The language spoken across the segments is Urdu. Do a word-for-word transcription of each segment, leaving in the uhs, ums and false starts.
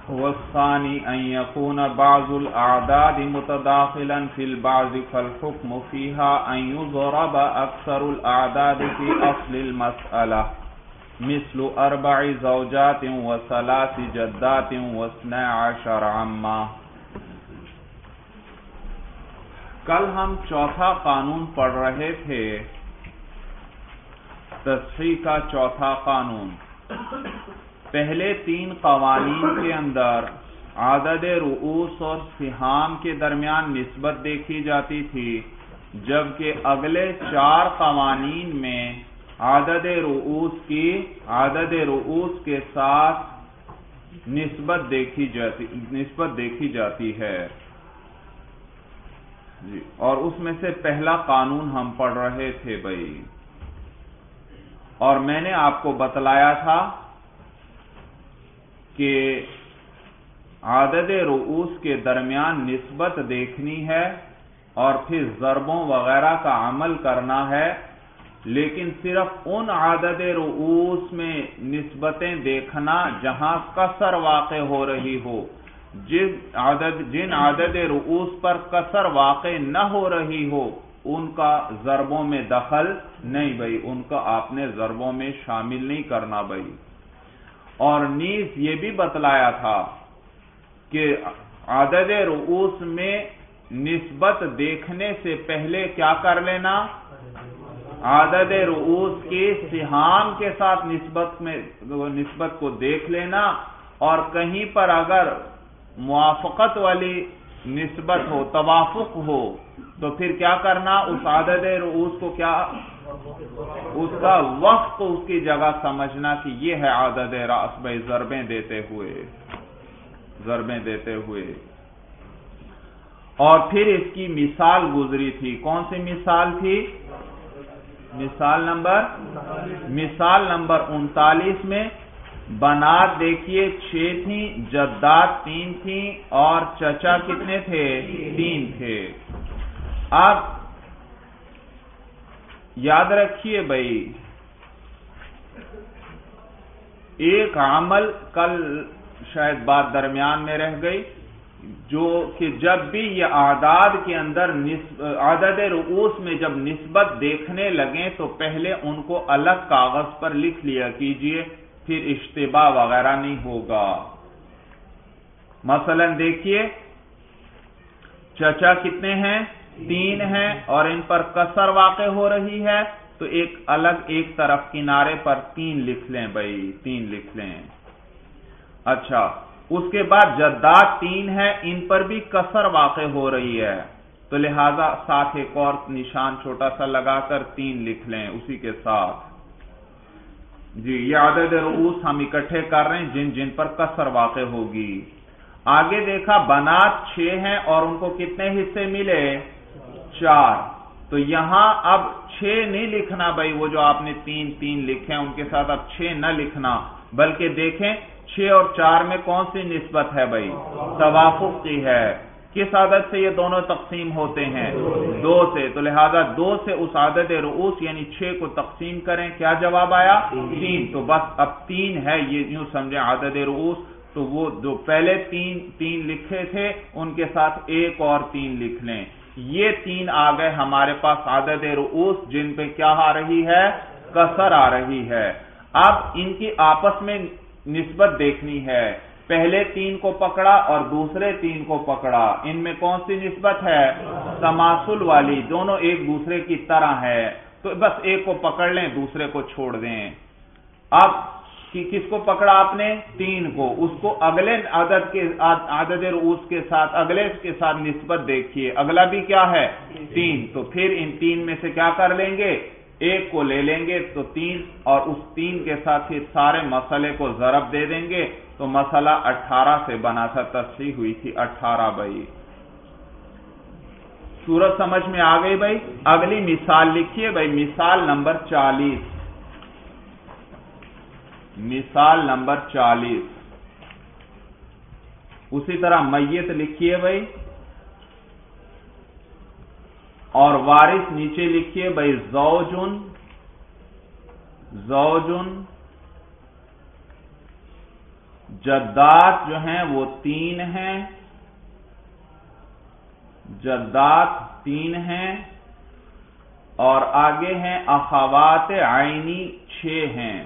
والثانی ان یکون بعض الاعداد متداخلا فی البعض فالحکم فیها ان یضرب اکثر الاعداد فی اصل المسئلہ مثل اربع زوجات و ثلاث جدات و اثنا عشر عما۔ کل ہم چوتھا قانون پڑھ رہے تھے، تصحیح کا چوتھا قانون۔ پہلے تین قوانین کے اندر عدد رؤوس اور سہام کے درمیان نسبت دیکھی جاتی تھی، جبکہ اگلے چار قوانین میں عدد رؤوس کی عدد رؤوس کے ساتھ نسبت دیکھی جاتی نسبت دیکھی جاتی ہے جی۔ اور اس میں سے پہلا قانون ہم پڑھ رہے تھے بھائی، اور میں نے آپ کو بتلایا تھا کہ عدد رؤوس کے درمیان نسبت دیکھنی ہے اور پھر ضربوں وغیرہ کا عمل کرنا ہے، لیکن صرف ان عدد رؤوس میں نسبتیں دیکھنا جہاں کسر واقع ہو رہی ہو۔ جن عدد جن عدد رؤوس پر کسر واقع نہ ہو رہی ہو ان کا ضربوں میں دخل نہیں بھائی، ان کا آپ نے ضربوں میں شامل نہیں کرنا بھائی۔ اور نیز یہ بھی بتلایا تھا کہ عدد رؤوس میں نسبت دیکھنے سے پہلے کیا کر لینا، عدد رؤوس کی سہام کے ساتھ نسبت میں نسبت کو دیکھ لینا، اور کہیں پر اگر موافقت والی نسبت ہو، توافق ہو، تو پھر کیا کرنا، اس عدد رؤوس کو کیا اس کا وقت اس کی جگہ سمجھنا کہ یہ ہے عدد رأس بھائی، ضربیں دیتے ہوئے ضربیں دیتے ہوئے اور پھر اس کی مثال گزری تھی۔ کون سی مثال تھی؟ مثال نمبر مثال نمبر انتالیس میں بنات دیکھیے چھ تھیں، جدات تین تھیں، اور چچا کتنے تھے؟ تین تھے۔ اب یاد رکھیے بھائی، ایک عمل کل شاید بات درمیان میں رہ گئی، جو کہ جب بھی یہ اعداد کے اندر عدد رؤوس میں جب نسبت دیکھنے لگیں تو پہلے ان کو الگ کاغذ پر لکھ لیا کیجئے، پھر اشتباہ وغیرہ نہیں ہوگا۔ مثلا دیکھیے چچا کتنے ہیں؟ تین ہیں، اور ان پر کسر واقع ہو رہی ہے، تو ایک الگ ایک طرف کنارے پر تین لکھ لیں بھائی، تین لکھ لیں۔ اچھا، اس کے بعد جدات تین ہے، ان پر بھی کسر واقع ہو رہی ہے، تو لہذا ساتھ ایک اور نشان چھوٹا سا لگا کر تین لکھ لیں اسی کے ساتھ جی۔ یہ عدد رؤوس ہم اکٹھے کر رہے ہیں جن جن پر کسر واقع ہوگی۔ آگے دیکھا بنات چھ ہیں اور ان کو کتنے حصے ملے؟ چار۔ تو یہاں اب چھ نہیں لکھنا بھائی، وہ جو آپ نے تین تین لکھے ہیں ان کے ساتھ اب چھ نہ لکھنا، بلکہ دیکھیں چھ اور چار میں کون سی نسبت ہے بھائی؟ توافق کی ہے۔ کس عدد سے یہ دونوں تقسیم ہوتے ہیں؟ دو سے، تو لہذا دو سے اس عدد رؤوس یعنی چھ کو تقسیم کریں، کیا جواب آیا؟ تین۔ تو بس اب تین ہے، یہ یوں سمجھیں عدد رؤوس، تو وہ جو پہلے تین تین لکھے تھے ان کے ساتھ ایک اور تین لکھ لیں۔ یہ تین آ گئے ہمارے پاس عدد رؤوس جن پہ کیا آ رہی ہے؟ کسر آ رہی ہے۔ اب ان کی آپس میں نسبت دیکھنی ہے، پہلے تین کو پکڑا اور دوسرے تین کو پکڑا، ان میں کون سی نسبت ہے؟ تماثل والی، دونوں ایک دوسرے کی طرح ہے، تو بس ایک کو پکڑ لیں دوسرے کو چھوڑ دیں۔ اب کس کو پکڑا آپ نے؟ تین کو، اس کو اگلے عدد کے عدد رؤوس کے ساتھ اگلے کے ساتھ نسبت دیکھیے، اگلا بھی کیا ہے؟ تین۔ تو پھر ان تین میں سے کیا کر لیں گے؟ ایک کو لے لیں گے، تو تین، اور اس تین کے ساتھ ہی سارے مسئلے کو ضرب دے دیں گے، تو مسئلہ اٹھارہ سے بنا تھا، تصحیح ہوئی تھی اٹھارہ بھائی۔ صورت سمجھ میں آ گئی بھائی؟ اگلی مثال لکھیے بھائی، مثال نمبر چالیس مثال نمبر چالیس اسی طرح میت لکھیے بھائی، اور وارث نیچے لکھیے بھائی زوجن زوجن جدات جو ہیں وہ تین ہیں، جدات تین ہیں، اور آگے ہیں اخوات عینی چھ ہیں،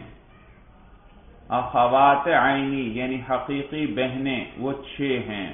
اخوات عینی یعنی حقیقی بہنیں وہ چھ ہیں۔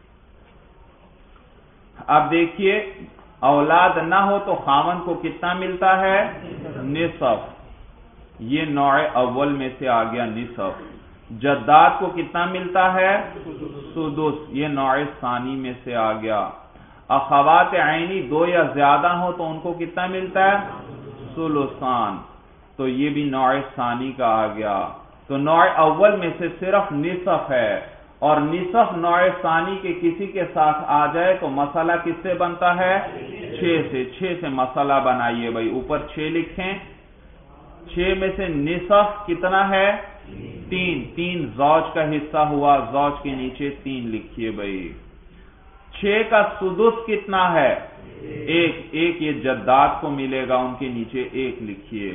اب دیکھیے اولاد نہ ہو تو خاوند کو کتنا ملتا ہے؟ نصف، یہ نوع اول میں سے آ گیا نصف۔ جدات کو کتنا ملتا ہے؟ سدس، یہ نوع ثانی میں سے آ گیا۔ اخوات عینی دو یا زیادہ ہو تو ان کو کتنا ملتا ہے؟ ثلثان، تو یہ بھی نوع ثانی کا آ گیا۔ تو نوع اول میں سے صرف نصف ہے، اور نصف نوع ثانی کے کسی کے ساتھ آ جائے تو مسئلہ کس سے بنتا ہے؟ چھ سے۔ چھ سے مسئلہ بنائیے بھائی، اوپر چھ لکھیں، چھ میں سے نصف کتنا ہے؟ تین، تین زوج کا حصہ ہوا، زوج کے نیچے تین لکھیے بھائی۔ چھ کا سدس کتنا ہے؟ ایک، ایک یہ جدات کو ملے گا، ان کے نیچے ایک لکھیے۔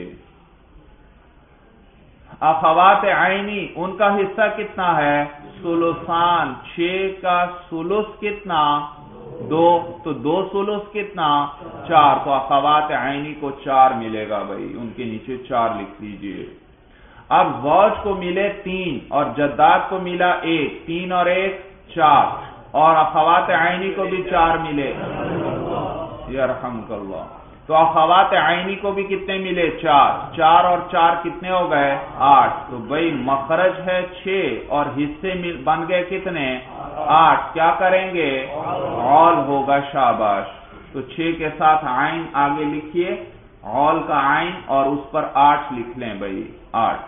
اخوات عینی ان کا حصہ کتنا ہے؟ ثلثان، چھ کا ثلث کتنا؟ دو، تو دو ثلث کتنا؟ چار، تو اخوات عینی کو چار ملے گا بھائی، ان کے نیچے چار لکھ لیجئے۔ اب زوج کو ملے تین اور جدات کو ملا ایک، تین اور ایک چار، اور اخوات عینی کو بھی چار ملے، یرحمک اللہ، تو اخوات عینی کو بھی کتنے ملے؟ چار، چار اور چار کتنے ہو گئے؟ آٹھ، تو بھائی مخرج ہے چھ اور حصے بن گئے کتنے؟ آٹھ، کیا کریں گے؟ عول ہوگا، شاباش، تو چھ کے ساتھ عین آگے لکھیے، عول کا عین، اور اس پر آٹھ لکھ لیں بھائی، آٹھ۔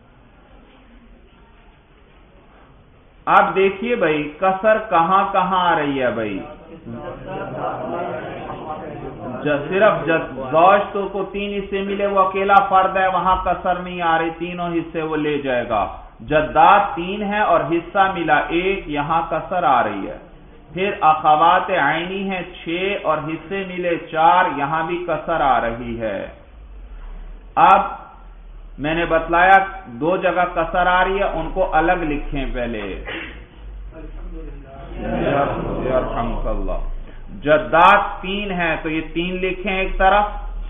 اب دیکھیے بھائی کسر کہاں کہاں آ رہی ہے بھائی؟ صرف زوج تو کو تین حصے ملے، وہ اکیلا فرد ہے، وہاں کسر نہیں آ رہی، تینوں حصے وہ لے جائے گا۔ جدات تین ہے اور حصہ ملا ایک، یہاں کسر آ رہی ہے۔ پھر اخوات عینی ہیں چھ اور حصے ملے چار، یہاں بھی کسر آ رہی ہے۔ اب میں نے بتلایا دو جگہ کسر آ رہی ہے، ان کو الگ لکھیں پہلے، یرحمک اللہ۔ جدات تین ہیں تو یہ تین لکھیں ایک طرف،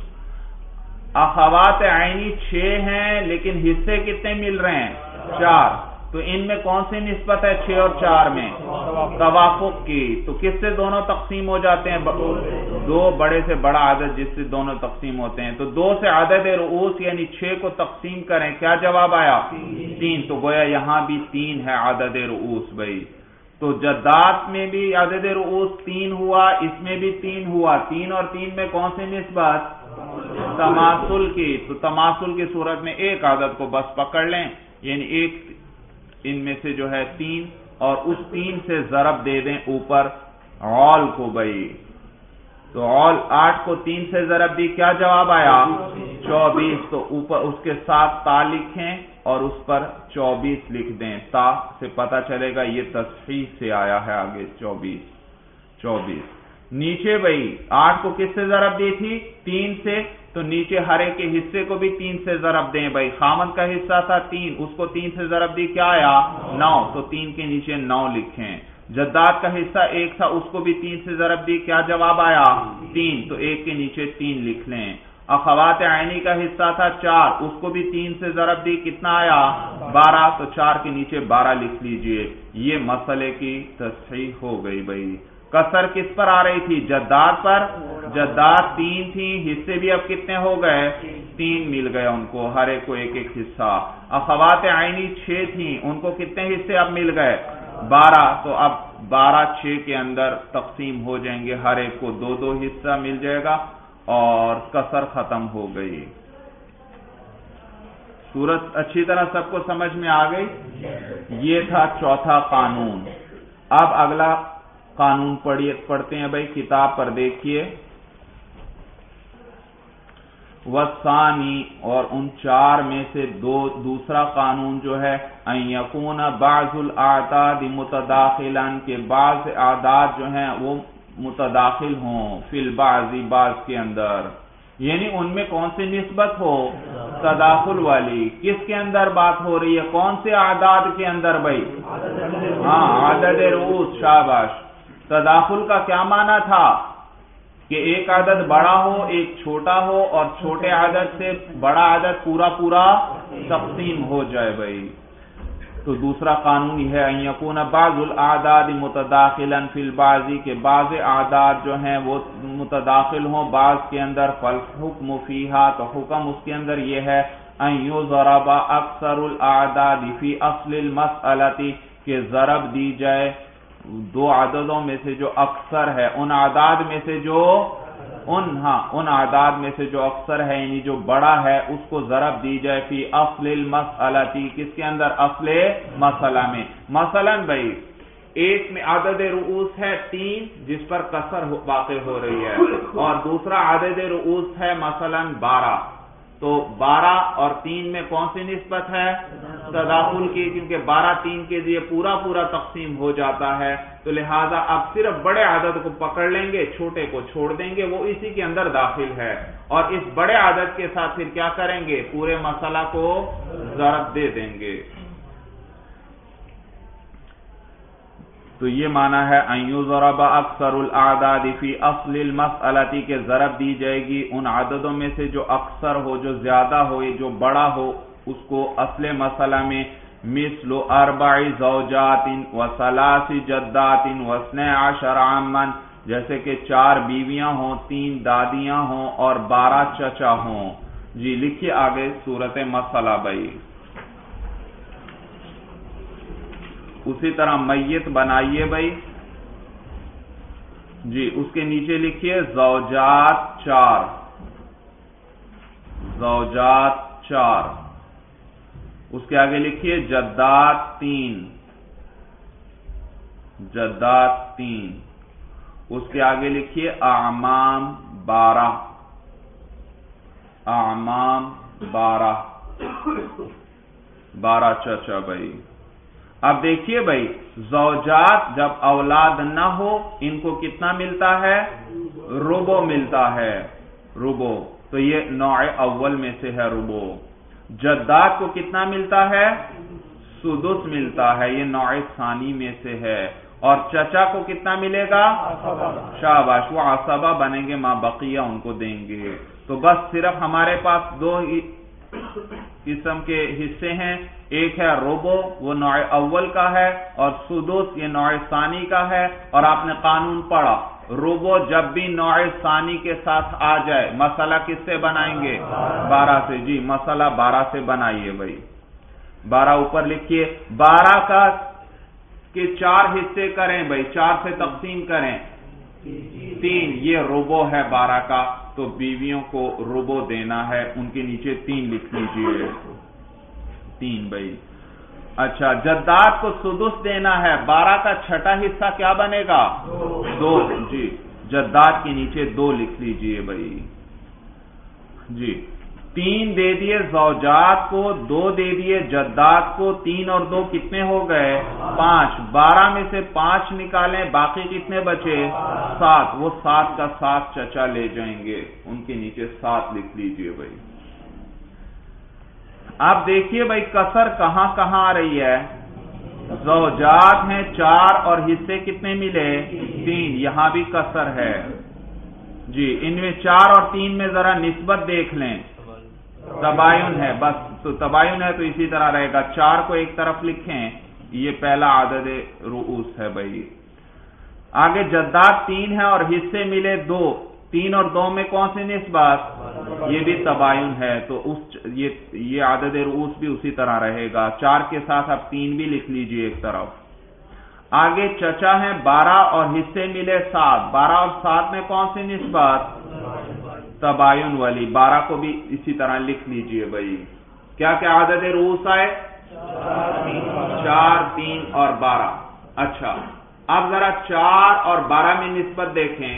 اخوات عینی چھ ہیں لیکن حصے کتنے مل رہے ہیں؟ چار، تو ان میں کون سی نسبت ہے؟ چھ اور چار میں توافق کی، تو کس سے دونوں تقسیم ہو جاتے ہیں؟ دو بڑے سے بڑا عدد جس سے دونوں تقسیم ہوتے ہیں، تو دو سے عدد رؤوس یعنی چھ کو تقسیم کریں، کیا جواب آیا؟ تین، تو گویا یہاں بھی تین ہے عدد رؤوس بھائی۔ تو جدات میں بھی عدد رؤوس تین ہوا، اس میں بھی تین ہوا، تین اور تین میں کون سی نسبت؟ تماثل کی، تو تماثل کی صورت میں ایک عدد کو بس پکڑ لیں، یعنی ایک ان میں سے جو ہے تین، اور اس تین سے ضرب دے دیں اوپر عول کو بھائی، تو عول آٹھ کو تین سے ضرب دی، کیا جواب آیا؟ چوبیس، تو اوپر اس کے ساتھ تا لکھیں اور اس پر چوبیس لکھ دیں، تا سے پتہ چلے گا یہ تصحیح سے آیا ہے، آگے چوبیس، چوبیس۔ نیچے بھائی آٹھ کو کس سے ضرب دی تھی؟ تین سے، تو نیچے ہر ایک کے حصے کو بھی تین سے ضرب دیں بھائی، خامد کا حصہ تھا تین، اس کو تین سے ضرب دی، کیا آیا؟ نو، تو تین کے نیچے نو لکھیں۔ جدات کا حصہ ایک تھا، اس کو بھی تین سے ضرب دی، کیا جواب آیا؟ تین، تو ایک کے نیچے تین لکھ لیں۔ اخوات عینی کا حصہ تھا چار، اس کو بھی تین سے ضرب دی، کتنا آیا؟ بارہ، تو چار کے نیچے بارہ لکھ لیجئے۔ یہ مسئلے کی تصحیح ہو گئی بھائی۔ کسر کس پر آ رہی تھی؟ جدات پر، جدات تین تھی، حصے بھی اب کتنے ہو گئے؟ تین مل گئے ان کو، ہر ایک کو ایک ایک حصہ۔ اخوات عینی چھ تھیں، ان کو کتنے حصے اب مل گئے؟ بارہ، تو اب بارہ چھ کے اندر تقسیم ہو جائیں گے، ہر ایک کو دو دو حصہ مل جائے گا اور کسر ختم ہو گئی۔ صورت اچھی طرح سب کو سمجھ میں آ گئی؟ یہ تھا چوتھا قانون۔ اب اگلا قانون پڑھیے، پڑھتے ہیں بھائی، کتاب پر دیکھیے۔ والثانی، اور ان چار میں سے دو دوسرا قانون جو ہے، ان یکون بعض الاعداد متداخلا، کہ بعض اعداد جو ہیں وہ متداخل ہوں، فی البعض، بعض کے اندر۔ یعنی ان میں کون سی نسبت ہو؟ تداخل والی. کس کے اندر بات ہو رہی ہے؟ کون سے اعداد کے اندر بھائی؟ ہاں عدد رؤوس. شاباش. تداخل کا کیا معنی تھا؟ کہ ایک عدد بڑا ہو ایک چھوٹا ہو اور چھوٹے عدد سے بڑا عدد پورا پورا تقسیم ہو جائے بھائی. تو دوسرا قانون یہ ہے ان یکون بعض الاعداد متداخلا فی البعض، کہ بعض اعداد جو ہیں وہ متداخل ہوں بعض کے اندر. فالحکم فیہا، تو حکم اس کے اندر یہ ہے ان یضرب اکثر الاعداد فی اصل المسألۃ، کہ ضرب دی جائے دو عددوں میں سے جو اکثر ہے، ان اعداد میں سے جو ان ہاں ان اعداد میں سے جو اکثر ہے یعنی جو بڑا ہے اس کو ضرب دی جائے فی اصل المسألۃ، کس کے اندر؟ اصل مسئلہ میں. مثلا بھائی ایک میں عدد رؤوس ہے تین جس پر کسر واقع ہو رہی ہے، اور دوسرا عدد رؤوس ہے مثلا بارہ. تو بارہ اور تین میں کون سی نسبت ہے؟ تداخل کی، کیونکہ بارہ تین کے لیے پورا پورا تقسیم ہو جاتا ہے. تو لہذا اب صرف بڑے عدد کو پکڑ لیں گے، چھوٹے کو چھوڑ دیں گے، وہ اسی کے اندر داخل ہے. اور اس بڑے عدد کے ساتھ پھر کیا کریں گے؟ پورے مسئلہ کو ضرب دے دیں گے. تو یہ معنی ہے ان یضرب اکثر الاعداد فی اصل المسألۃ، کہ ضرب دی جائے گی ان عددوں میں سے جو اکثر ہو، جو زیادہ ہو، جو بڑا ہو، اس کو اصل مسئلہ میں. مثل اربع زوجات و ثلاث جدات و اثنی عشر عما، جیسے کہ چار بیویاں ہوں، تین دادیاں ہوں اور بارہ چچا ہوں. جی لکھیے آگے صورت مسئلہ بھائی. اسی طرح میت بنائیے بھائی. جی اس کے نیچے لکھیے زوجات چار، زوجات چار. اس کے آگے لکھیے جدات تین، جدات تین. اس کے آگے لکھیے اعمام بارہ، اعمام بارہ، بارہ چچا بھائی. اب دیکھیے بھائی زوجات جب اولاد نہ ہو ان کو کتنا ملتا ہے؟ ربع ملتا ہے، ربع. تو یہ نوع اول میں سے ہے ربع. جدات کو کتنا ملتا ہے؟ سدس ملتا ہے، یہ نوع ثانی میں سے ہے. اور چچا کو کتنا ملے گا؟ شاباش، وہ عصبہ بنیں گے، ماں بقیہ ان کو دیں گے. تو بس صرف ہمارے پاس دو ہی قسم کے حصے ہیں. ایک ہے ربع، وہ نوع اول کا ہے، اور سدس یہ نوع ثانی کا ہے. اور آپ نے قانون پڑھا ربع جب بھی نوع ثانی کے ساتھ آ جائے مسئلہ کس سے بنائیں گے؟ بارہ سے. جی مسئلہ بارہ سے بنائیے بھائی. بارہ اوپر لکھیے. بارہ کا کے چار حصے کریں بھائی، چار سے تقسیم کریں. تین، یہ ربع ہے بارہ کا، تو بیویوں کو ربع دینا ہے. ان کے نیچے تین لکھ لیجیے، تین بھائی. اچھا جدات کو سدس دینا ہے، بارہ کا چھٹا حصہ کیا بنے گا؟ دو. جی جدات کے نیچے دو لکھ لیجیے بھائی. جی تین دے دیے زوجات کو، دو دے دیے جدات کو. تین اور دو کتنے ہو گئے؟ پانچ. بارہ میں سے پانچ نکالیں، باقی کتنے بچے؟ سات. وہ سات کا سات چچا لے جائیں گے، ان کے نیچے سات لکھ لیجئے بھائی. آپ دیکھیے بھائی کسر کہاں کہاں آ رہی ہے؟ زوجات ہیں چار اور حصے کتنے ملے؟ تین. یہاں بھی کسر ہے. جی ان میں چار اور تین میں ذرا نسبت دیکھ لیں. تباین ہے، بس تو تباین ہے تو اسی طرح رہے گا. چار کو ایک طرف لکھیں، یہ پہلا عدد رؤوس ہے بھائی. آگے جدات تین ہے اور حصے ملے دو. تین اور دو میں کون سی نسبت؟ یہ بھی تباین ہے، تو اس یہ یہ عدد رؤوس بھی اسی طرح رہے گا. چار کے ساتھ اب تین بھی لکھ لیجئے ایک طرف. آگے چچا ہے بارہ اور حصے ملے سات. بارہ اور سات میں کون سی نسبت؟ تباین والی. بارہ کو بھی اسی طرح لکھ لیجئے بھائی. کیا کیا عدد رؤوس آئے؟ چار، تین اور بارہ. اچھا اب ذرا چار اور بارہ میں نسبت دیکھیں،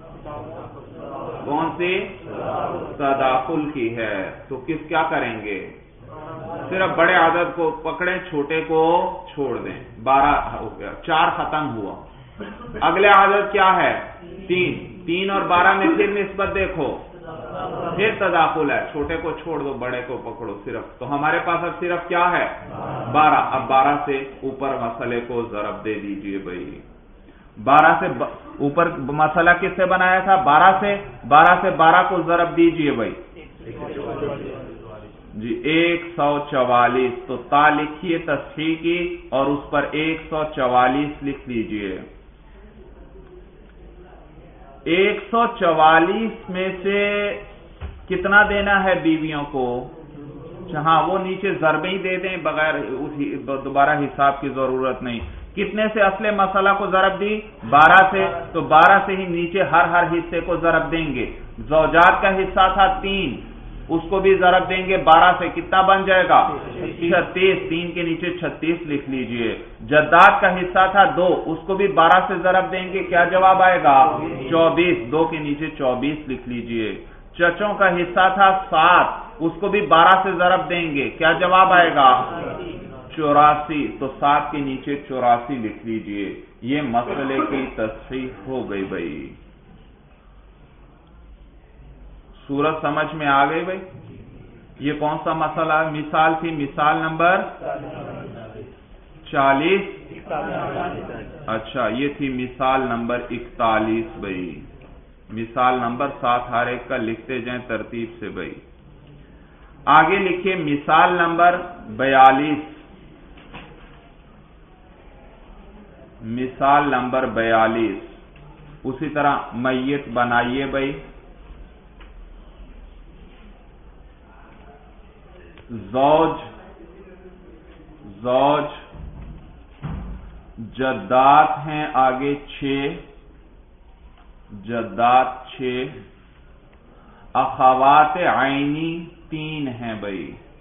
کون سی؟ تداخل کی ہے. تو کس کیا کریں گے؟ صرف بڑے عدد کو پکڑیں، چھوٹے کو چھوڑ دیں. بارہ ہو گیا، چار ختم ہوا. اگلے عدد کیا ہے؟ تین. تین اور بارہ میں پھر نسبت دیکھو، پھر تداخل ہے، چھوٹے کو چھوڑ دو بڑے کو پکڑو صرف. تو ہمارے پاس اب صرف کیا ہے؟ بارہ. اب بارہ سے اوپر مسئلے کو ضرب دے دیجئے بھائی. بارہ سے اوپر مسئلہ کس سے بنایا تھا؟ بارہ سے. بارہ سے بارہ کو ضرب دیجئے بھائی جی ایک سو چوالیس. تو تا لکھیے تصحیح کی اور اس پر ایک سو چوالیس لکھ لیجئے. ایک سو چوالیس میں سے کتنا دینا ہے بیویوں کو؟ ہاں وہ نیچے ضربیں ہی دے دیں بغیر دوبارہ حساب کی ضرورت نہیں. کتنے سے اصل مسئلہ کو ضرب دی؟ بارہ سے. تو بارہ سے ہی نیچے ہر ہر حصے کو ضرب دیں گے. زوجات کا حصہ تھا تین، اس کو بھی ضرب دیں گے بارہ سے. کتنا بن جائے گا؟ چھتیس. تین کے نیچے چھتیس لکھ لیجئے. جداد کا حصہ تھا دو، اس کو بھی بارہ سے ضرب دیں گے. کیا جواب آئے گا؟ چوبیس. دو کے نیچے چوبیس لکھ لیجئے. چچوں کا حصہ تھا سات، اس کو بھی بارہ سے ضرب دیں گے. کیا جواب آئے گا؟ چوراسی. تو سات کے نیچے چوراسی لکھ لیجئے. یہ مسئلے کی تصحیح ہو گئی بھائی. صورت سمجھ میں آ گئی بھائی؟ یہ کون سا مسئلہ مثال تھی؟ مثال نمبر چالیس. اچھا یہ تھی مثال نمبر اکتالیس بھائی. مثال نمبر سات ہر ایک کا لکھتے جائیں ترتیب سے بھائی. آگے لکھیے مثال نمبر بیالیس. مثال نمبر بیالیس. اسی طرح میت بنائیے بھائی. زوج زوج جدات ہیں آگے چھ. جدات چھ. اخوات عینی تین ہیں بھائی.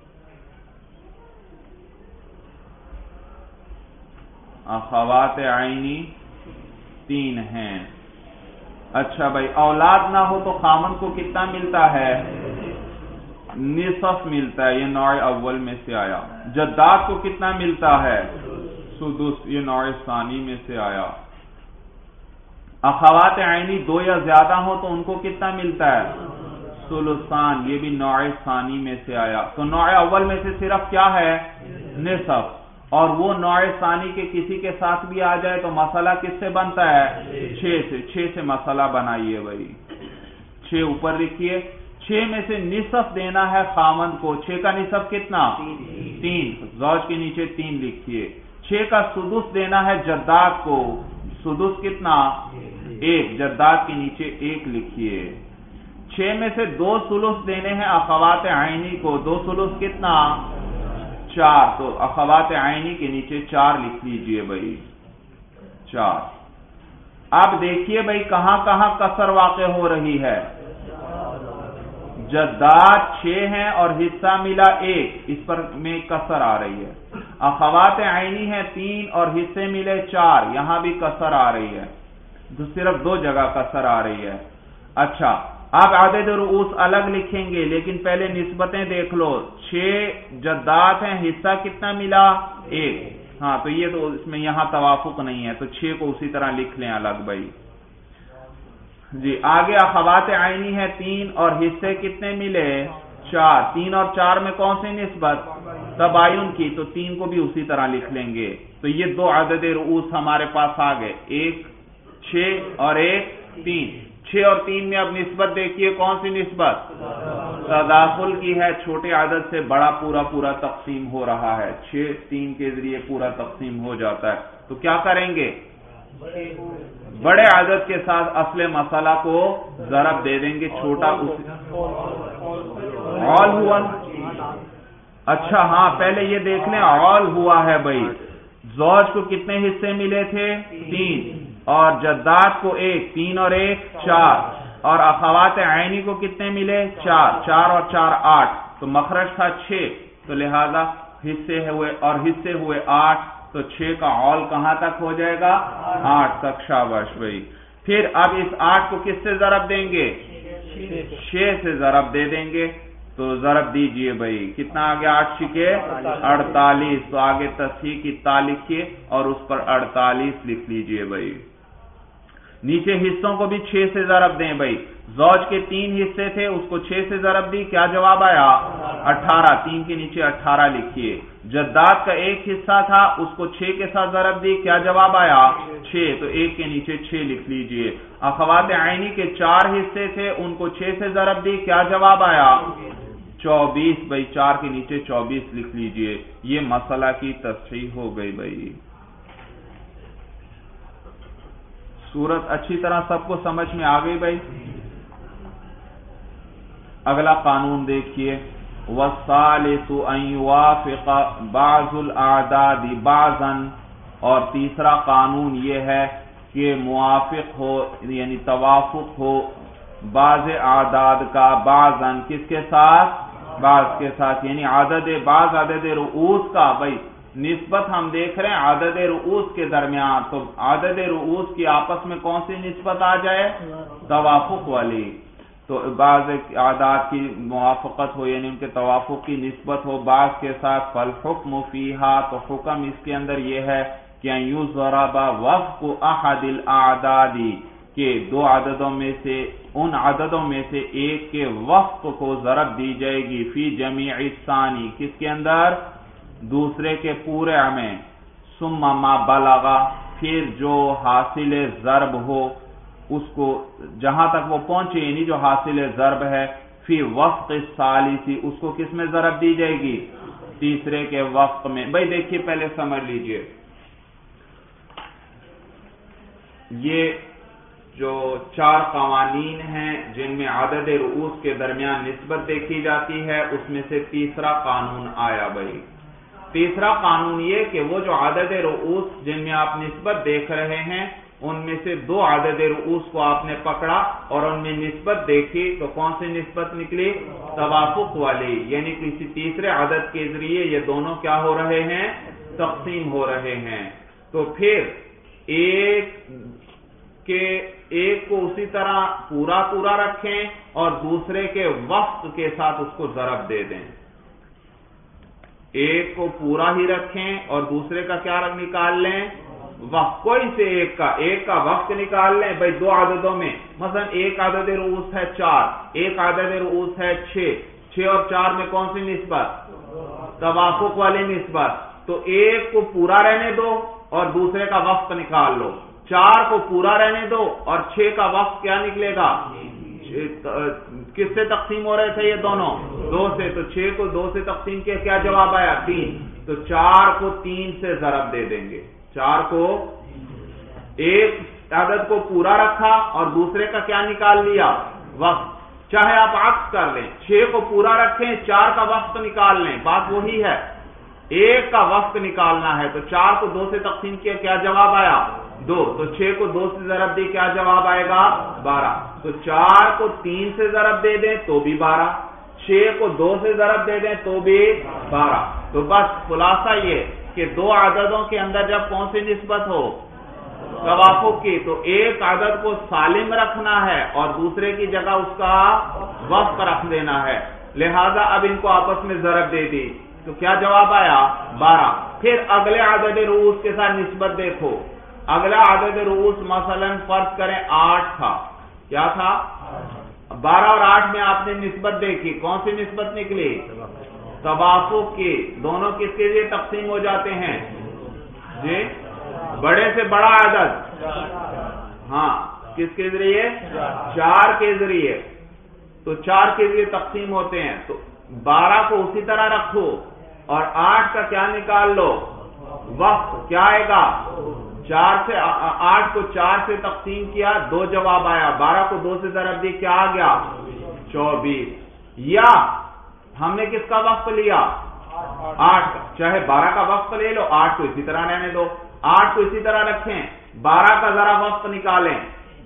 اخوات عینی تین ہیں. اچھا بھائی اولاد نہ ہو تو خامن کو کتنا ملتا ہے؟ نصف ملتا ہے. یہ نوع اول میں سے آیا. جدات کو کتنا ملتا ہے؟ سدس. یہ نوع ثانی میں سے آیا. اخوات عینی دو یا زیادہ ہو تو ان کو کتنا ملتا ہے؟ ثلثان. یہ بھی نوع ثانی میں سے آیا. تو نوع اول میں سے صرف کیا ہے؟ نصف. اور وہ نوع ثانی کے کسی کے ساتھ بھی آ جائے تو مسئلہ کس سے بنتا ہے؟ چھ سے. چھ سے مسئلہ بنائیے بھائی. چھ اوپر لکھیے. چھ میں سے نصف دینا ہے خامند کو. چھ کا نصف کتنا؟ تین. زوج کے نیچے تین لکھیے. چھ کا سدس دینا ہے جداد کو. سدس کتنا؟ ایک. جداد کے نیچے ایک لکھیے. چھ میں سے دو ثلث دینے ہیں اخوات عینی کو. دو ثلث کتنا؟ چار. تو اخوات عینی کے نیچے چار لکھ لیجئے بھائی. چار. اب دیکھیے بھائی کہاں کہاں کسر واقع ہو رہی ہے. جداد چھ ہیں اور حصہ ملا ایک، اس پر میں کسر آ رہی ہے. اخوات عینی ہیں تین اور حصے ملے چار، یہاں بھی کسر آ رہی ہے. تو صرف دو جگہ کسر آ رہی ہے. اچھا اب عدد رؤوس الگ لکھیں گے لیکن پہلے نسبتیں دیکھ لو. چھ جداد ہیں، حصہ کتنا ملا؟ ایک. ہاں تو یہ تو اس میں یہاں توافق نہیں ہے تو چھ کو اسی طرح لکھ لیں الگ بھائی. جی آگے اخوات عینی ہے تین اور حصے کتنے ملے؟ چار. تین اور چار میں کون سی نسبت؟ تباین کی. تو تین کو بھی اسی طرح لکھ لیں گے. تو یہ دو عدد رؤوس ہمارے پاس آ گئے. ایک چھ اور ایک تین. چھ اور تین میں اب نسبت دیکھیے کون سی نسبت؟ تداخل کی ہے. چھوٹے عدد سے بڑا پورا پورا تقسیم ہو رہا ہے. چھ تین کے ذریعے پورا تقسیم ہو جاتا ہے. تو کیا کریں گے؟ بڑے عدد کے ساتھ اصل مسئلہ کو ضرب دے دیں گے. چھوٹا عال ہوا. اچھا ہاں پہلے یہ دیکھ لیں عال ہوا ہے بھائی. زوج کو کتنے حصے ملے تھے؟ تین. اور جداد کو ایک. تین اور ایک چار. اور اخوات عینی کو کتنے ملے؟ چار. چار اور چار آٹھ. تو مخرج تھا چھ تو لہذا حصے ہوئے اور حصے ہوئے آٹھ. تو چھ کا عال کہاں تک ہو جائے گا؟ آٹھ تک. شاباش بھائی. پھر اب اس آٹھ کو کس سے ضرب دیں گے؟ چھ سے ضرب دے دیں گے. تو ضرب دیجئے بھائی. کتنا آگے؟ آٹھ چھکے اڑتالیس. تو آگے تصحیح کی تا لکھیے اور اس پر اڑتالیس لکھ لیجئے بھائی. نیچے حصوں کو بھی چھ سے ضرب دیں بھائی. زوج کے تین حصے تھے، اس کو چھ سے ضرب دی، کیا جواب آیا؟ اٹھارہ. تین کے نیچے اٹھارہ لکھیے. جداد کا ایک حصہ تھا، اس کو چھ کے ساتھ ضرب دی، کیا جواب آیا؟ چھ. تو ایک کے نیچے چھ لکھ لیجئے. اخوات عینی کے چار حصے تھے، ان کو چھ سے ضرب دی، کیا جواب آیا؟ چوبیس. بھائی چار کے نیچے چوبیس لکھ لیجئے. یہ مسئلہ کی تصحیح ہو گئی. بھائی صورت اچھی طرح سب کو سمجھ میں آ گئی. بھائی اگلا قانون دیکھیے. والثالث ان يوافق بعض الاعداد بعضا، اور تیسرا قانون یہ ہے کہ موافق ہو یعنی توافق ہو بعض اعداد کا بعضا، کس کے ساتھ؟ بعض کے ساتھ. یعنی عدد بعض عدد رؤوس کا. بھائی نسبت ہم دیکھ رہے ہیں عدد رؤوس کے درمیان، تو عدد رؤوس کی آپس میں کون سی نسبت آ جائے؟ توافق والی. تو بعض اعداد کی موافقت ہو یعنی ان کے توافق کی نسبت ہو بعض کے ساتھ. فالحکم فیہا، تو حکم اس کے اندر یہ ہے کہ ان یضرب وفق احد الاعداد، کہ دو عددوں میں سے ان عددوں میں سے ایک کے وفق کو ضرب دی جائے گی فی جمیع الثانی، کس کے اندر؟ دوسرے کے پورے میں. ثم ما بلغ، پھر جو حاصل ضرب ہو اس کو جہاں تک وہ پہنچے یعنی جو حاصل ضرب ہے فی وفق الثالث، اس کو کس میں ضرب دی جائے گی؟ تیسرے کے وفق میں. بھائی دیکھیے پہلے سمجھ لیجئے، یہ جو چار قوانین ہیں جن میں عدد رؤوس کے درمیان نسبت دیکھی جاتی ہے، اس میں سے تیسرا قانون آیا. بھائی تیسرا قانون یہ کہ وہ جو عدد رؤوس جن میں آپ نسبت دیکھ رہے ہیں ان میں سے دو عدد رؤوس کو آپ نے پکڑا اور ان میں نسبت دیکھی، تو کون سی نسبت نکلی؟ توافق والی. یعنی کسی تیسرے عدد کے ذریعے یہ دونوں کیا ہو رہے ہیں؟ تقسیم ہو رہے ہیں. تو پھر ایک کے ایک کو اسی طرح پورا پورا رکھیں اور دوسرے کے وفق کے ساتھ اس کو ضرب دے دیں. ایک کو پورا ہی رکھیں اور دوسرے کا کیا رنگ نکال لیں؟ وقت. کوئی سے ایک کا ایک کا وقت نکال لیں. بھائی دو عددوں میں مثلا ایک عدد رؤوس ہے چار، ایک عدد رؤوس ہے چھ. چھ اور چار میں کون سی نسبت؟ توافق والی نسبت. تو ایک کو پورا رہنے دو اور دوسرے کا وقت نکال لو. چار کو پورا رہنے دو اور چھ کا وقت کیا نکلے گا؟ کس سے تقسیم ہو رہے تھے یہ دونوں؟ دو سے. تو چھ کو دو سے تقسیم کیا، کیا جواب آیا؟ تین. تو چار کو تین سے ضرب دے دیں گے. چار کو ایک عدد کو پورا رکھا اور دوسرے کا کیا نکال لیا؟ وقت. چاہے آپ عکس کر لیں، چھ کو پورا رکھیں چار کا وقت نکال لیں، بات وہی ہے. ایک کا وقت نکالنا ہے تو چار کو دو سے تقسیم کیا، کیا جواب آیا؟ دو. تو چھ کو دو سے ضرب دی، کیا جواب آئے گا؟ بارہ. تو چار کو تین سے ضرب دے دیں تو بھی بارہ، چھ کو دو سے ضرب دے دیں تو بھی بارہ. تو بس خلاصہ یہ کہ دو عددوں کے اندر جب کون سی نسبت ہو؟ توافق کی، تو ایک عدد کو سالم رکھنا ہے اور دوسرے کی جگہ اس کا وفق رکھ دینا ہے. لہذا اب ان کو آپس میں ضرب دے دی تو کیا جواب آیا؟ بارہ. پھر اگلے عدد رؤوس کے ساتھ نسبت دیکھو. اگلا عدد رؤوس مثلا فرض کریں آٹھ تھا. کیا تھا؟ بارہ اور آٹھ میں آپ نے نسبت دیکھی، کون سی نسبت نکلی؟ توافق کی. دونوں کس کے لیے تقسیم ہو جاتے ہیں؟ جی بڑے سے بڑا عدد. ہاں کس کے ذریعے؟ چار کے ذریعے. تو چار کے ذریعے تقسیم ہوتے ہیں. تو بارہ کو اسی طرح رکھو اور آٹھ کا کیا نکال لو؟ وقت. کیا آئے گا؟ چار سے آٹھ کو چار سے تقسیم کیا، دو جواب آیا. بارہ کو دو سے ضرب دی، کیا آ گیا؟ چوبیس. یا ہم نے کس کا وقت لیا؟ آٹھ کا. چاہے بارہ کا وقت لے لو، آٹھ کو اسی طرح رہنے دو. آٹھ کو اسی طرح رکھیں، بارہ کا ذرا وقت نکالیں.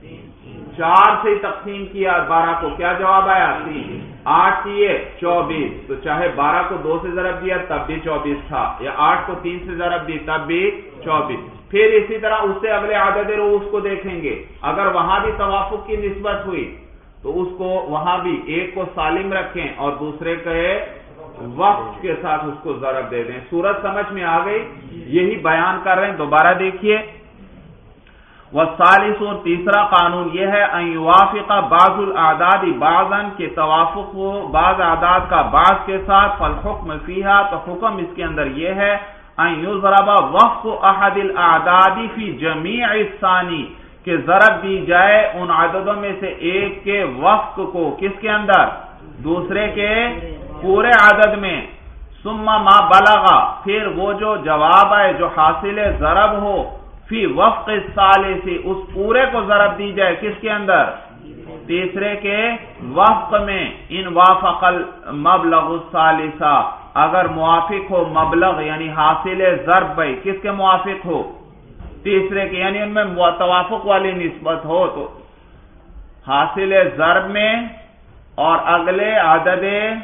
چار سے تقسیم کیا بارہ کو، کیا جواب آیا؟ تین. آٹھ کیے چوبیس. تو چاہے بارہ کو دو سے ضرب دیا تب بھی چوبیس تھا، یا آٹھ کو تین سے ضرب دی تب بھی چوبیس. پھر اسی طرح اس سے اگلے عدد رؤوس کو دیکھیں گے. اگر وہاں بھی توافق کی نسبت ہوئی تو اس کو وہاں بھی ایک کو سالم رکھیں اور دوسرے کے وقت کے ساتھ اس کو ضرب دے دیں. صورت سمجھ میں آ گئی؟ یہی بیان کر رہے ہیں. دوبارہ دیکھیے. والثالث اور تیسرا قانون یہ ہے ان یوافق بعض الاعداد بعضا کہ توافق ہو بعض اعداد کا بعض کے ساتھ، فالحکم فیہا تو حکم اس کے اندر یہ ہے ان یضرب وفق احد الاعداد فی جمیع الثانی کہ ضرب دی جائے ان عددوں میں سے ایک کے وفق کو کس کے اندر؟ دوسرے کے پورے عدد میں، ثم ما بلغا پھر وہ جو جواب آئے جو حاصل ضرب ہو فی وفق الثالث اس پورے کو ضرب دی جائے کس کے اندر؟ تیسرے کے وفق میں، ان وافق المبلغ الثالثہ اگر موافق ہو مبلغ یعنی حاصل ضرب بھائی کس کے موافق ہو؟ تیسرے کے، یعنی ان میں توافق والی نسبت ہو تو حاصل ضرب میں اور اگلے عدد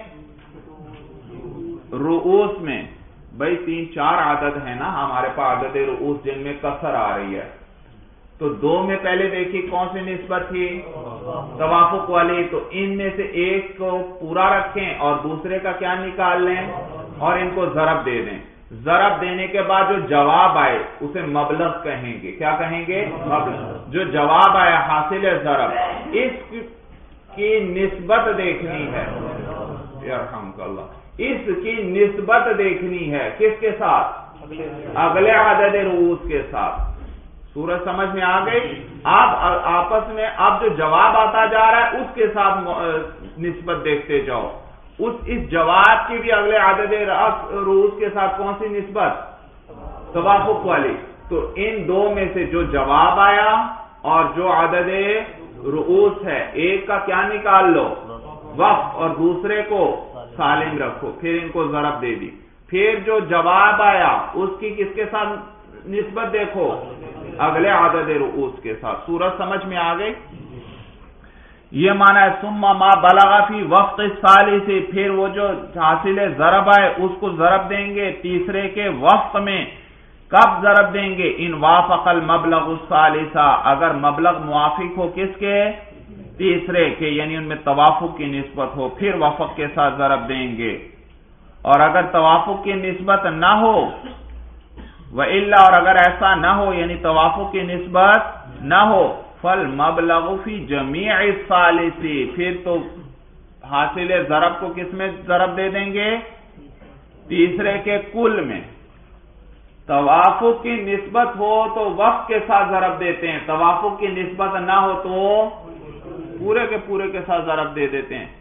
رؤوس میں، بھائی تین چار عدد ہے نا ہمارے پاس عدد رؤوس جن میں کسر آ رہی ہے، تو دو میں پہلے دیکھیے کون سی نسبت تھی؟ توافق والی، تو ان میں سے ایک کو پورا رکھیں اور دوسرے کا کیا نکال لیں اور ان کو ضرب دے دیں۔ ضرب دینے کے بعد جو جواب آئے اسے مبلغ کہیں گے، کیا کہیں گے؟ مبلغ۔ جو جواب آیا حاصل ضرب اس کی نسبت دیکھنی ہے، یرحمک اللہ، اس کی نسبت دیکھنی ہے کس کے ساتھ؟ اگلے عدد رؤوس کے ساتھ۔ سورج سمجھ میں آ گئی؟ آپ آپس میں اب جو جواب آتا جا رہا ہے اس کے ساتھ نسبت دیکھتے جاؤ، اس اس جواب کی بھی اگلے عدد رؤوس کے ساتھ کون سی نسبت؟ توافق والی۔ تو ان دو میں سے جو جواب آیا اور جو عدد رؤوس ہے ایک کا کیا نکال لو؟ وقف، اور دوسرے کو سالم رکھو، پھر ان کو ضرب دے دی۔ پھر جو جواب آیا اس کی کس کے ساتھ نسبت دیکھو؟ اگلے عدد رؤوس کے ساتھ۔ سورج سمجھ میں آ گئی؟ یہ معنی ہے ثم ما بلغ فی وفق الثالث، پھر وہ جو حاصل ضرب آئے اس کو ضرب دیں گے تیسرے کے وفق میں۔ کب ضرب دیں گے؟ ان وافق المبلغ الثالث، اگر مبلغ موافق ہو کس کے؟ تیسرے کے، یعنی ان میں توافق کی نسبت ہو، پھر وفق کے ساتھ ضرب دیں گے۔ اور اگر توافق کی نسبت نہ ہو وَإِلَّا، اور اگر ایسا نہ ہو یعنی توافق کی نسبت نہ ہو، فَالْمَبْلَغُ فِي جَمِيعِ الثَّالِثِ، پھر تو حاصل ضرب کو کس میں ضرب دے دیں گے؟ تیسرے کے کل میں۔ توافق کی نسبت ہو تو وقت کے ساتھ ضرب دیتے ہیں، توافق کی نسبت نہ ہو تو پورے کے پورے کے ساتھ ضرب دے دیتے ہیں،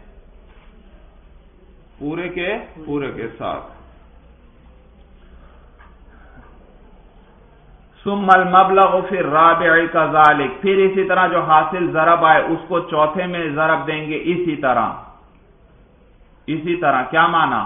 پورے کے پورے کے ساتھ۔ ثم المبلغ فی الرابع کذالک، پھر اسی طرح جو حاصل ضرب آئے اس کو چوتھے میں ضرب دیں گے اسی طرح۔ اسی طرح کیا معنی؟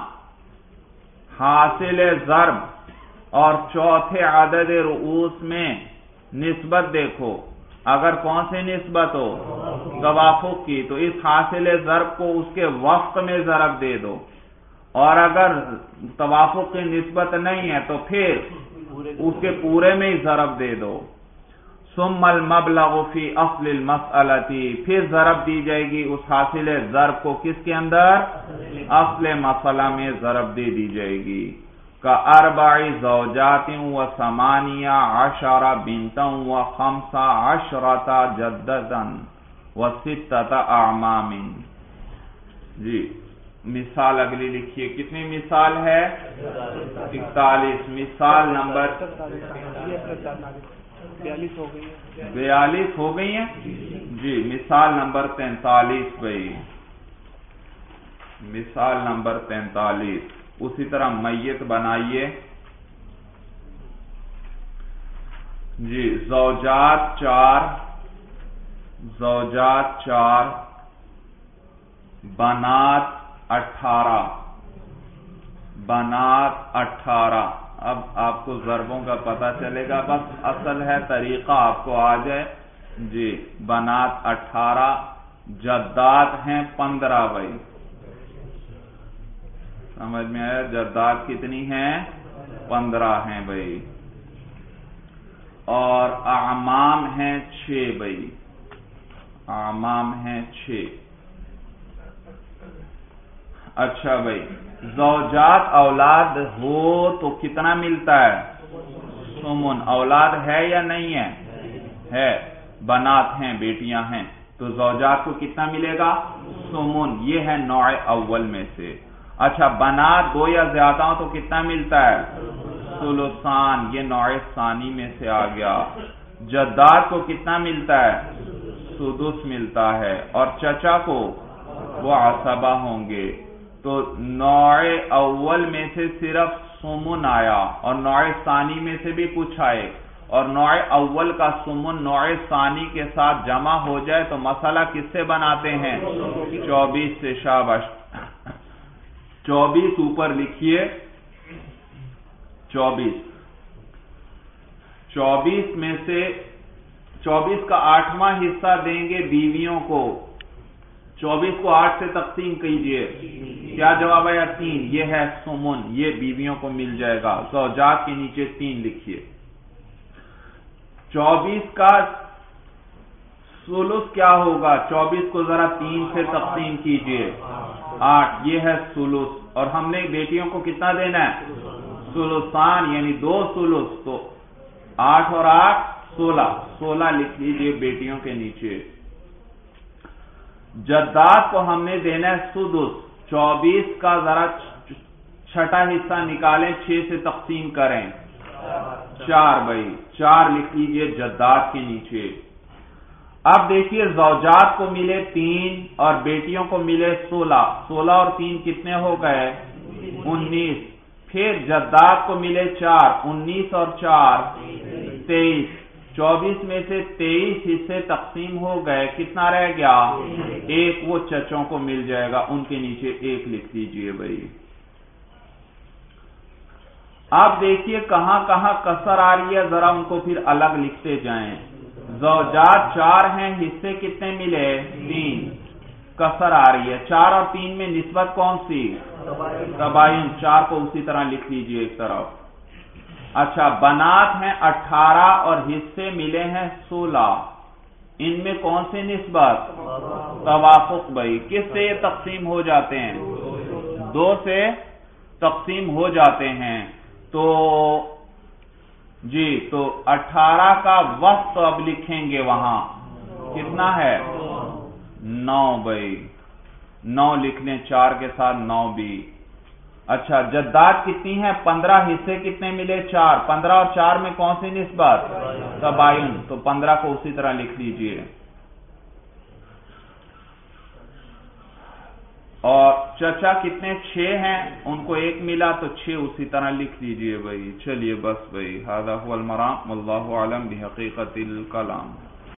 حاصل ضرب اور چوتھے عدد رؤوس میں نسبت دیکھو، اگر کون سی نسبت ہو؟ توافق کی، تو اس حاصل ضرب کو اس کے وفق میں ضرب دے دو، اور اگر توافق کی نسبت نہیں ہے تو پھر اس کے پورے میں ہی ضرب دے دو۔ ثم المبلغ فی اصل المسألہ، پھر ضرب دی جائے گی اس حاصل ضرب کو کس کے اندر؟ اصل مسئلہ میں ضرب دے دی جائے گی۔ کا اربع زوجات و ثمانیہ عشر بنتا و خمسہ عشرۃ جددا و ستۃ اعمام۔ جی مثال اگلی لکھیے، کتنی مثال ہے؟ اکتالیس۔ مثال نمبر بیالیس ہو گئی ہیں جی۔ مثال نمبر تینتالیس بھائی، مثال نمبر تینتالیس۔ اسی طرح میت بنائیے جی۔ زوجات چار، زوجات چار، بنات اٹھارہ، بنات اٹھارہ۔ اب آپ کو ضربوں کا پتہ چلے گا، بس اصل ہے طریقہ آپ کو آ جائے جی۔ بنات اٹھارہ، جدات ہیں پندرہ بھائی، سمجھ میں آیا؟ جدات کتنی ہیں؟ پندرہ ہیں بھائی، اور اعمام ہیں چھ بھائی، اعمام ہیں چھ۔ اچھا بھائی، زوجات اولاد ہو تو کتنا ملتا ہے؟ ثمن۔ اولاد ہے یا نہیں ہے؟ ہے، بنات ہیں، بیٹیاں ہیں، تو زوجات کو کتنا ملے گا؟ سمن، یہ ہے نوع اول میں سے۔ اچھا بنات دو یا زیادہ ہوں تو کتنا ملتا ہے؟ ثلثان، یہ نوع ثانی میں سے آ گیا۔ جدات کو کتنا ملتا ہے؟ سدس ملتا ہے، اور چچا کو وہ عصبہ ہوں گے۔ تو نوع اول میں سے صرف سمن آیا، اور نوع ثانی میں سے بھی کچھ آئے، اور نوع اول کا سمن نوع ثانی کے ساتھ جمع ہو جائے تو مسئلہ کس سے بناتے ہیں؟ چوبیس سے۔ شاباش، چوبیس اوپر لکھیے، چوبیس چوبیس میں سے چوبیس کا آٹھواں حصہ دیں گے بیویوں کو۔ چوبیس کو آٹھ سے تقسیم کیجئے، کیا جواب آیا؟ تین، یہ ہے سمن، یہ بیویوں کو مل جائے گا۔ زوجات کے نیچے تین لکھیے۔ چوبیس کا ثلث کیا ہوگا؟ چوبیس کو ذرا تین سے تقسیم کیجئے، آٹھ، یہ ہے ثلث، اور ہم نے بیٹیوں کو کتنا دینا ہے؟ ثلثان، یعنی دو ثلث، تو آٹھ اور آٹھ سولہ، سولہ لکھ لیجئے بیٹیوں کے نیچے۔ جدات کو ہم نے دینا ہے سدس، چوبیس کا ذرا چھٹا حصہ نکالیں، چھ سے تقسیم کریں، چار بھائی، چار لکھ لیجئے جدات کے نیچے۔ اب دیکھیے زوجات کو ملے تین اور بیٹیوں کو ملے سولہ، سولہ اور تین کتنے ہو گئے؟ انیس۔ پھر جدات کو ملے چار، انیس اور چار تیئیس، چوبیس میں سے تیئیس حصے تقسیم ہو گئے، کتنا رہ گیا؟ ایک، وہ چچوں کو مل جائے گا، ان کے نیچے ایک لکھ دیجئے بھائی۔ آپ دیکھیے کہاں کہاں کسر آ رہی ہے، ذرا ان کو پھر الگ لکھتے جائیں۔ زوجات چار ہیں، حصے کتنے ملے؟ تین، کسر آ رہی ہے۔ چار اور تین میں نسبت کون سی؟ تباین، چار کو اسی طرح لکھ لیجئے ایک طرف۔ اچھا بنات ہیں اٹھارہ اور حصے ملے ہیں سولہ، ان میں کون سی نسبت؟ توافق بھائی، کس سے یہ تقسیم ہو جاتے ہیں؟ دو سے تقسیم ہو جاتے ہیں۔ تو جی تو اٹھارہ کا وقت اب لکھیں گے وہاں، کتنا ہے؟ نو بھائی، نو لکھ لیں، چار کے ساتھ نو بھی۔ اچھا جدات کتنی ہیں؟ پندرہ، حصے کتنے ملے؟ چار، پندرہ اور چار میں کون سی نسبت؟ تباین، تو پندرہ کو اسی طرح لکھ لیجئے۔ اور چچا کتنے؟ چھ ہیں، ان کو ایک ملا تو چھ اسی طرح لکھ لیجئے بھائی۔ چلیے بس بھائی، ھذا ھو المرام، واللہ اعلم بحقیقت الکلام۔